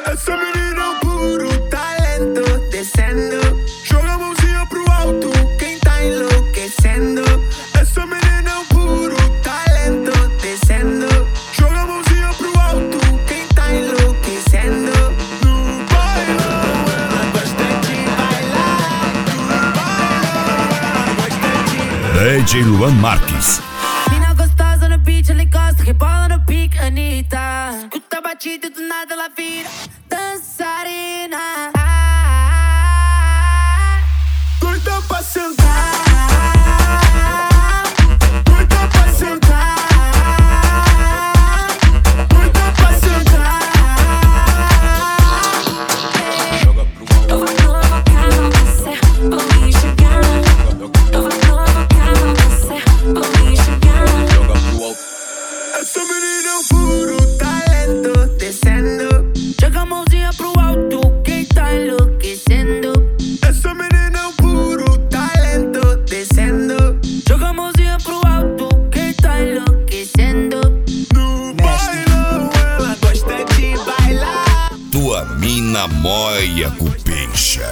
Essa menina é um puro talento, descendo. Joga a mãozinha pro alto, quem tá enlouquecendo. Essa menina é um puro talento, descendo. Joga a mãozinha pro alto, quem tá enlouquecendo. No bailão, ela gosta de bailar. No bailão, ela gosta de... DJ Luan Marques. Mina gostosa no beat, ela encosta, rebola no pique, Anitta. Escuta a batida e do nada ela vira dançarina. Doida pra sentar. Doida pra sentar. Doida pra sentar. Eu vou provocar você, vou me enxergar. Eu vou provocar você, vou me enxergar. Essa menina é um puro talento, descendo. Joga a mãozinha pro alto, quem tá enlouquecendo. Essa menina é um puro talento, descendo. Joga a mãozinha pro alto, quem tá enlouquecendo. No bailão, ela gosta de bailar. Tua mina moia cupincha.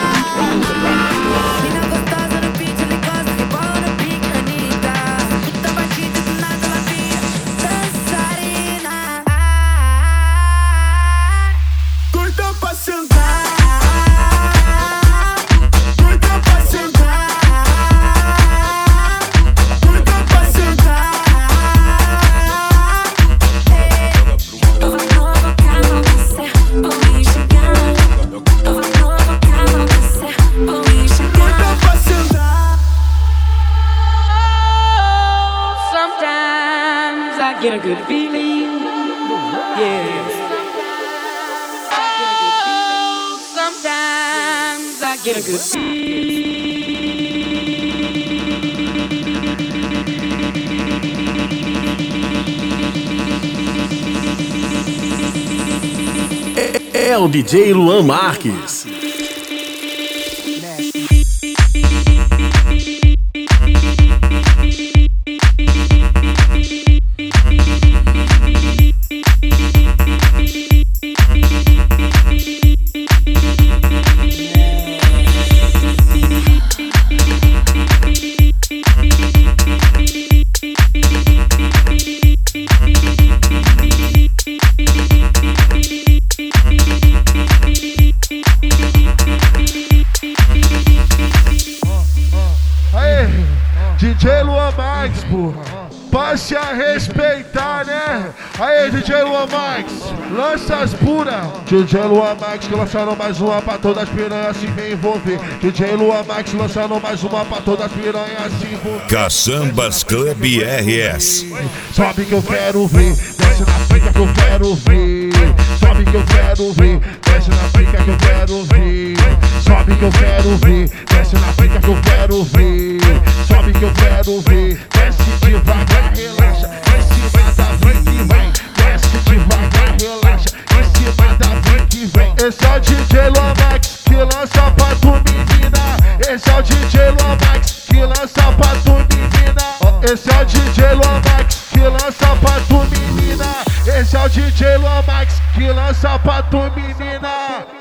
Mina gostosa no beat, ela encosta, rebola no pique, Anitta. Escuta a batida e do nada ela vira dançarina. Doida pra sentar. Doida pra sentar. Doida pra sentar. Eu vou provocar você, vou me enxergar. Eu vou provocar você, vou me enxergar. Doida pra sentar. Sometimes I get a good feeling, yeah. Sometimes I get a good feeling. É o DJ Luan Marques. Aê, DJ Luan Marques, porra. Passe a respeitar, né? Aê, DJ Luan Marques, lança as puras. DJ Luan Marques que lançaram mais uma pra todas as piranhas se envolver. DJ Luan Marques lançando mais uma pra todas as piranhas se envolver. Caçambas Club RS. Sobe que eu quero ver, desce na pica que eu quero ver. Sobe que eu quero ver, desce na pica que eu quero ver. Sobe que eu quero ver, desce na pica que eu quero ver. Sobe que eu quero ver, desce devagar, relaxa. Em cima da vem que vem, desce devagar, relaxa. Em cima da vem que vem. Esse é o DJ Luan Marques que lança pra tu menina. Esse é o DJ Luan Marques que lança pra tu menina. Esse é o DJ Luan Marques que lança pra tu menina. Esse é o DJ Luan Marques que lança pra tu menina.